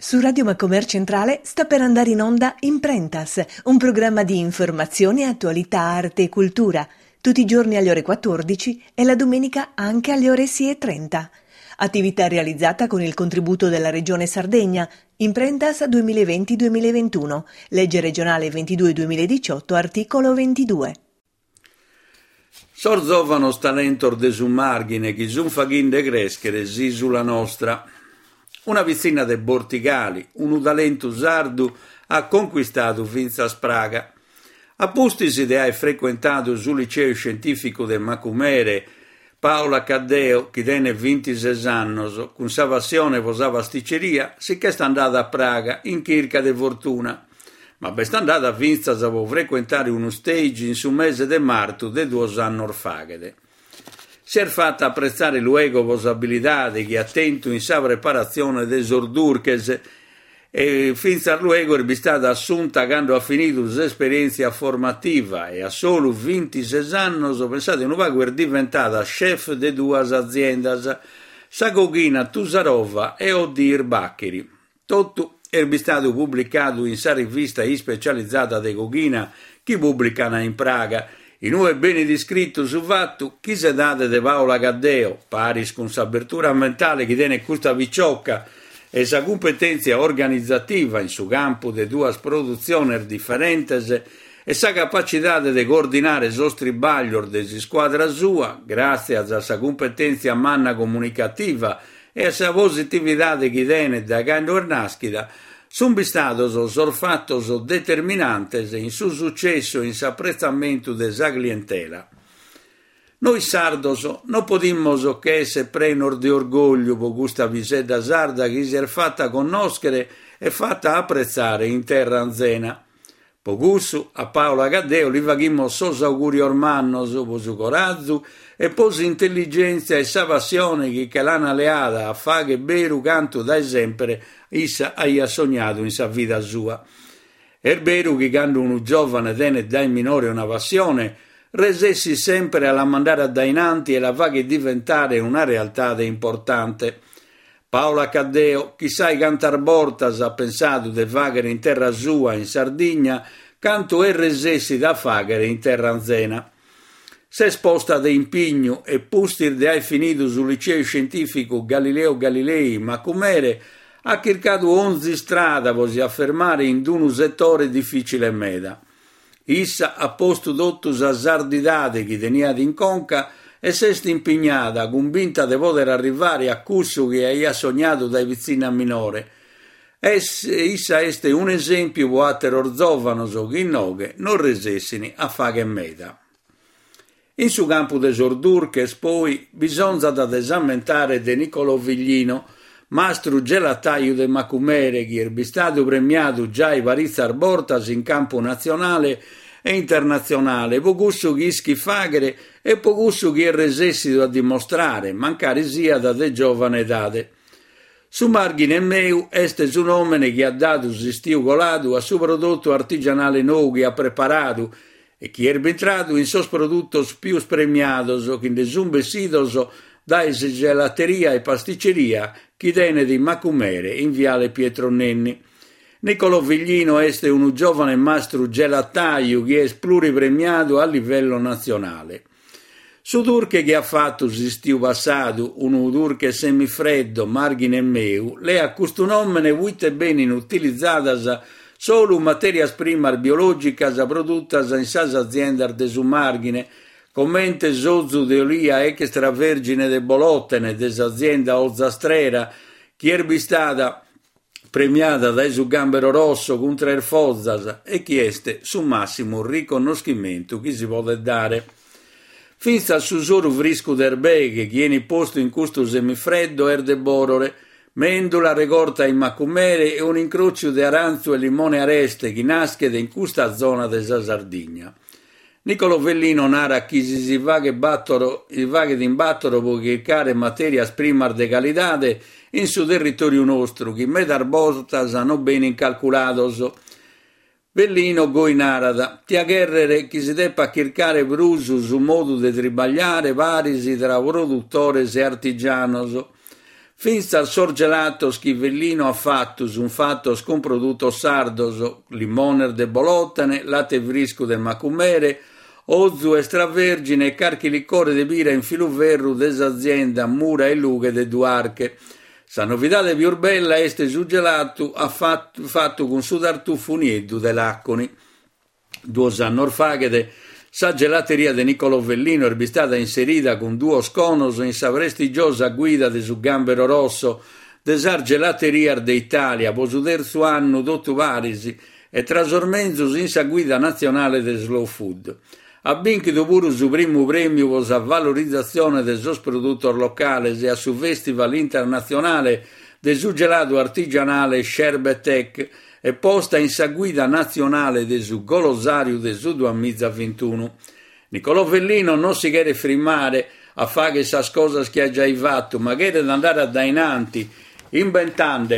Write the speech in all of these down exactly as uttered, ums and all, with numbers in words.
Su Radio Macomer Centrale sta per andare in onda Imprentas, un programma di informazione, attualità, arte e cultura, tutti i giorni alle ore quattordici e la domenica anche alle ore sei e trenta. Attività realizzata con il contributo della Regione Sardegna, Imprentas duemilaventi duemilaventuno, legge regionale ventidue duemiladiciotto, articolo ventidue. Sorzovano stalentor de su margine, chi sun faghin de crescere, si sulla nostra. Una vicina de Bortigali, un udalento sardu, ha conquistato finza Spraga. A Pustisi de hai frequentato sul liceo scientifico de Macumere, Paola Caddeo, che tenne ventisei anni, con sa passione posava sticceria, sicché sta andata a Praga, in Kirca de Fortuna. Ma beh, sta andata a Vinza a frequentare uno stage in su mese de marzo de due anni orfaghe. Si è fatta apprezzare luego possibilità di chi attento in sa preparazione de sordurches e finza luego è stata assunta quando ha finito l'esperienza formativa e a solo ventisei anni pensate non va è diventata chef de due aziende, Sagoghina Tusarova e Odir Baccheri. Tutto è stato pubblicato in sa rivista specializzata de Goghina che pubblicana in Praga. I nuovi beni descritti su fatto chi si date de Paola Caddeo, paris con sa apertura mentale che tiene questa vicciocca e sa competenza organizzativa in su campo de due produzioni differenti e sa capacità di coordinare sostri baglior de squadra sua, grazie a sa competenza manna comunicativa e a sa positività di chi tiene da quando è nascita, sono stato sorfatto determinante in su successo in s'apprezzamento de sa clientela. Noi sardos non potimmo che se prenor di orgoglio per questa visetta sarda che si è fatta conoscere e fatta apprezzare in terra anzena. Pocusso a Paola Caddeo li faghimmo sos auguri ormanno per su corazzo e poi intelligenza e sa passione che, che l'hanno alleata a fare beru canto da sempre issa aia sognato in sa vita sua. È vero che quando un giovane tiene dai minori una passione, resessi sempre alla mandare dainanti e la fa che diventare una realtà importante. Paola Caddeo, chissà i cantar bortas ha pensato di fagere in terra sua, in Sardegna, canto è resessi da fagere in terra anzena. Se sposta de impigno e pustir de hai finito sul liceo scientifico Galileo Galilei, Macumere, ha cercato onzi strada posi affermare in un settore difficile e meda. Issa ha posto dottus azzardidate che tenia in conca e si è impegnata, convinta di poter arrivare a questo che ha sognato dai vicini a minore. Es, issa este un esempio per altri orzovanos che in noghe non resessini a fare meta. In su campo de sordurches poi bisogna da esamentare de Nicolò Viglino, mastro gelataio de Macumere, che è stato premiato già i Varizza Arbortas in campo nazionale e internazionale, pocusso che ischi fagere e pocusso che è resessito a dimostrare, mancare sia da de giovane etade. Su margine meu este su nomene che ha dato sistio colato a su prodotto artigianale nou che ha preparato e chi è entrato in sos produttos più premiados che nessun besidos da gelateria e pasticceria chi tiene di Macumere in viale Pietro Nenni. Nicolò Viglino este un giovane mastro gelataio che è pluripremiato a livello nazionale. Su durche che ha fatto sistio passato, un durche semifreddo, margine meu, le ha questo nome vuite bene inutilizzata solo materias primas biologicas produttas in sas aziendas de su margine, commente sozu de olia extravergine de Bolottene, des azienda Olzastrera, che è stata premiata da su Gambero Rosso contro il Fozzas e chieste su massimo riconoscimento che si può dare. Finza su solo frisco d'erbeghe, che viene posto in questo semifreddo er de borore, mendola recorta in Macumere e un incrocio di aranzo e limone areste che nasce in questa zona della Sardegna. Nicolò Vellino narra che si va che battono, i vaghi di imbattono per cercare materia prima de qualitate in su territorio nostro, che medar botas hanno bene incalculato. Vellino goi narada, ti agherrere che si debba cercare bruso su modo di tribagliare varisi tra produttores e artigianos. Finza sorgelato schivellino affattus, un fattos con prodotto sardoso, limoner de bolotane, latte frisco del macumere, ozu extravergine e carchi licore de bira in filuverru des azienda Mura e Lughe de Duarche. Sa novidade più bella este su gelato fatto, fatto con su tartufo nieddu dell'acconi. Due anni orfaghede, sa gelateria de Nicolò Vellino è stata inserita con due sconos in sa prestigiosa guida de su gambero rosso desar gelateria d'Italia, po su terzo anno dotto varisi e trasormenzus in sa guida nazionale de slow food. Ha vinto pure su primo premio per la valorizzazione dei suoi prodotti locali e a su festival internazionale del su gelato artigianale Sherbetech e posta in sa guida nazionale del su golosario del su duemilaventuno. Nicolò Vellino non si chiede frimmare a fare queste cose che ha già fatto, ma chiede di andare a dainanti inventando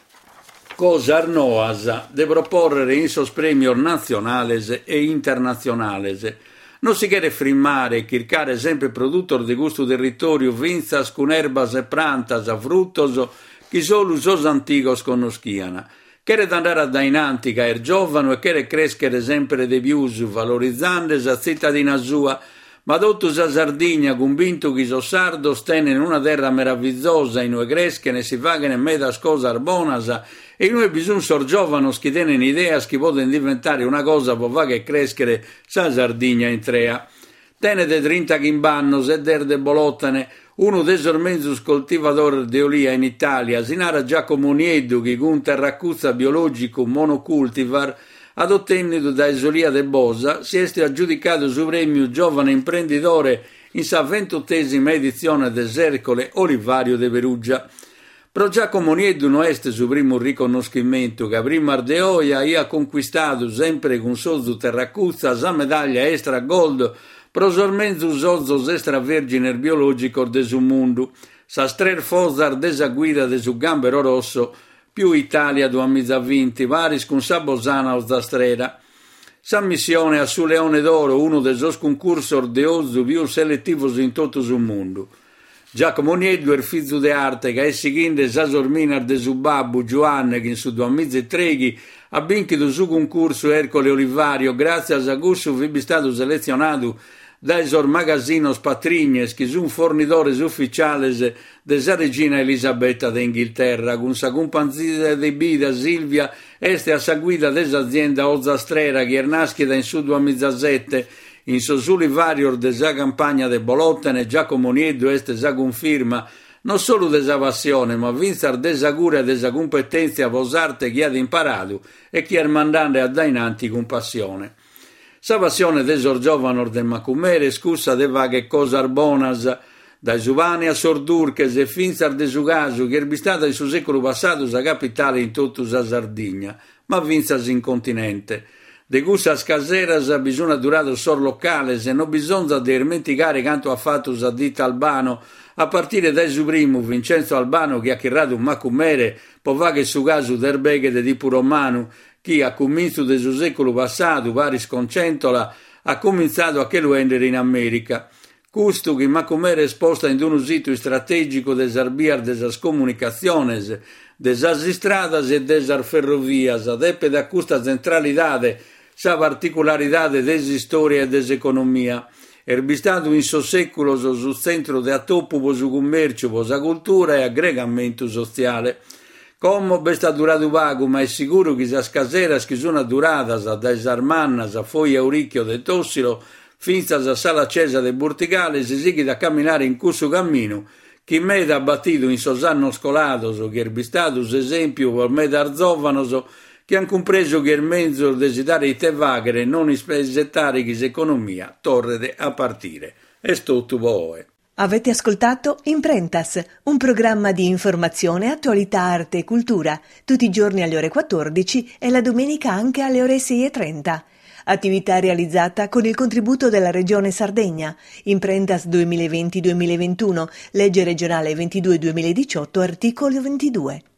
cose arnoase de proporre in sos premios nazionales e internazionales. Non si chiede frimmare e chircare sempre produttor de gusto territorio vinzas con erbas e plantas a fruttos chi solo sos antigos conoschiana. Chiede andare a dainanti che è giovane e chiede crescere sempre de più valorizzando la cittadina sua, ma dotto sa Sardegna convinto che so sardo stene in una terra meravigliosa in noi crescene si fagano medas cose arbonasa e noi bisogna sor giovano che tenen idea che possono diventare una cosa per fare crescere sa Sardegna in trea. Tenete trenta chimbannos e der de bolottane uno dei sormenzus coltivatori di olia in Italia, si narra Giacomo Nieddu che con terracuzza biologico monocultivar ad ottenuto da Esolia de Bosa si è aggiudicato su premio giovane imprenditore in sa ventottesima edizione del Cercole Olivario de Perugia. Però Giacomo Nieddu non è su primo riconoscimento che prima de oia ha conquistato sempre con sozu terracuzza sa medaglia extra gold prosormenzu sozos extravergine biologico de su mondo, sa strer fozar desa guida de su gambero rosso, più Italia duemilaventi, varis con sa Bosana o da strera. Sa missione a su Leone d'Oro, uno dei sos concursor de ozu più selettivos in tutto su mondo. Giacomo Nieddu è figlio de arte che è seguinde sa sorminar de su babbu Giovanni che in su duemilatredici ha vinto su concorso Ercole Olivario grazie a sa gussu vi stato selezionato dai sor magasinos patrignes che sono fornitores ufficiales de sa regina Elisabetta d'Inghilterra con sa companzia de bida Silvia este a sa guida dell'azienda Ozastrera che è nascita in su duemilasette in so sulivario de sa campagna de Bolottene Giacomo Nieddu este sa conferma non solo de sa passione ma vinzar de sa cura e de sa competenza posarte che ha imparato e che è mandando a dainanti con passione. Sa passione de sor giovane del macumere scusa de vaghe cose arbonas dai Giovanni a Sordurches e finzar de su caso che è stata in su secolo passato sa capitale in tutta sa Sardegna ma vinzas in continente. De gussas caseras bisogna durato sor locale se non bisogna dimenticare quanto ha fatto sa ditta Albano a partire dai suo primo Vincenzo Albano che ha chiarato un macumere po va che su caso del beghe de tipo romano che a comincio del suo secolo passato pari sconcentola ha cominciato a che lo endere in America. Custo che macumere esposta in un sito strategico des arbiar des comunicaciones des estradas e des ferrovias adepe da custa centralidade sa particolaridade des storia e des economia. Erbistato in so secolo su centro de attoppo po su commercio, po sa cultura e aggregamento sociale. Come besta durato vago, ma è sicuro che sa caseras che sono duradas da Sarmannas a Foglia Auricchio de Tossilo finza sa sala accesa de Burticale si sighi da camminare in questo cammino che me da battito in sos annos scolados che erbistatus esempio per me d'arzovanos che han compreso che il mezzo desidare di te vaghere non ispesettare che economia torrede a partire. È tutto voi. Avete ascoltato Imprentas, un programma di informazione, attualità, arte e cultura, tutti i giorni alle ore quattordici e la domenica anche alle ore sei e trenta. Attività realizzata con il contributo della Regione Sardegna. Imprentas duemilaventi duemilaventuno, legge regionale ventidue duemiladiciotto, articolo ventidue.